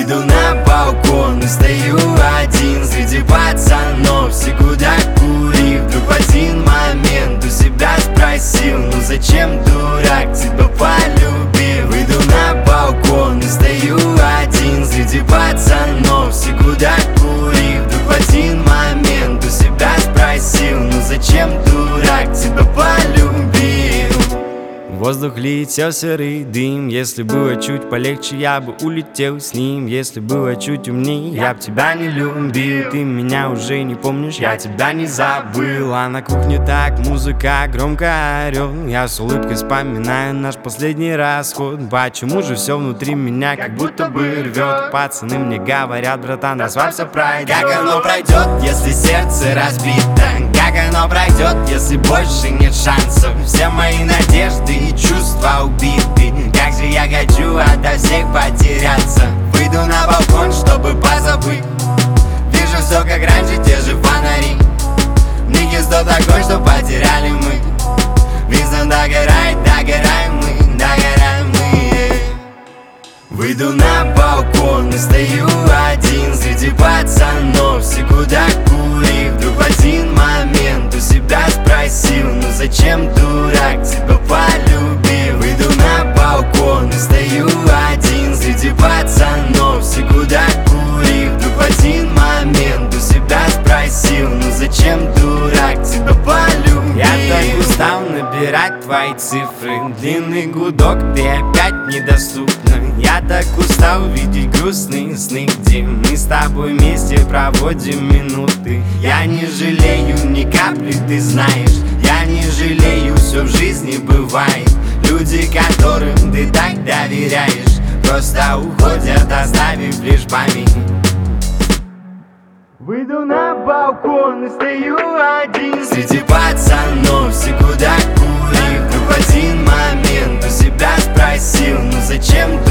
Выйду на балкон и стою один среди пацанов, все куда курив. Вдруг в один момент у себя спросил: ну зачем, дурак, тебя полюбил? Выйду на балкон и стою один среди пацанов, все куда курив. Вдруг в один момент у себя спросил: ну зачем, дурак, тебя полюбил? В воздух летел серый дым. Если было чуть полегче, я бы улетел с ним. Если было чуть умнее, я б тебя не любил. Ты меня уже не помнишь, я тебя не забыл. А на кухне так музыка громко орёт. Я с улыбкой вспоминаю наш последний расход. Почему же все внутри меня как будто бы рвет? Пацаны мне говорят: братан, расслабься, пройдет. Как оно пройдет, если сердце разбито? Как оно пройдет, если больше нет шансов? Все мои надежды и чувства убиты. Как же я хочу ото всех потеряться. Выйду на балкон, чтобы позабыть. Вижу все как раньше, те же фонари. В них есть тот огонь, что потеряли мы. Виза догорает, догораем мы, догораем мы. Выйду на балкон и стою один среди пацанов, все куда курив. Вдруг в один момент у себя спросил: ну зачем, дурак, тебя полюбил? Выйду на балкон и стою один среди пацанов, все куда курив. Вдруг в один момент у себя спросил: ну зачем, дурак, тебя полюбил? Я так устал набирать твои цифры. Длинный гудок, ты опять недоступна. Я так устал видеть грустные сны, где мы с тобой вместе проводим минуты. Я не жалею ни капли, ты знаешь. Я не жалею, все в жизни бывает. Люди, которым ты так доверяешь, просто уходят, оставив лишь память. Выйду на балкон и стою один среди пацанов, все куда курив. Вдруг в один момент у себя спросил: ну зачем,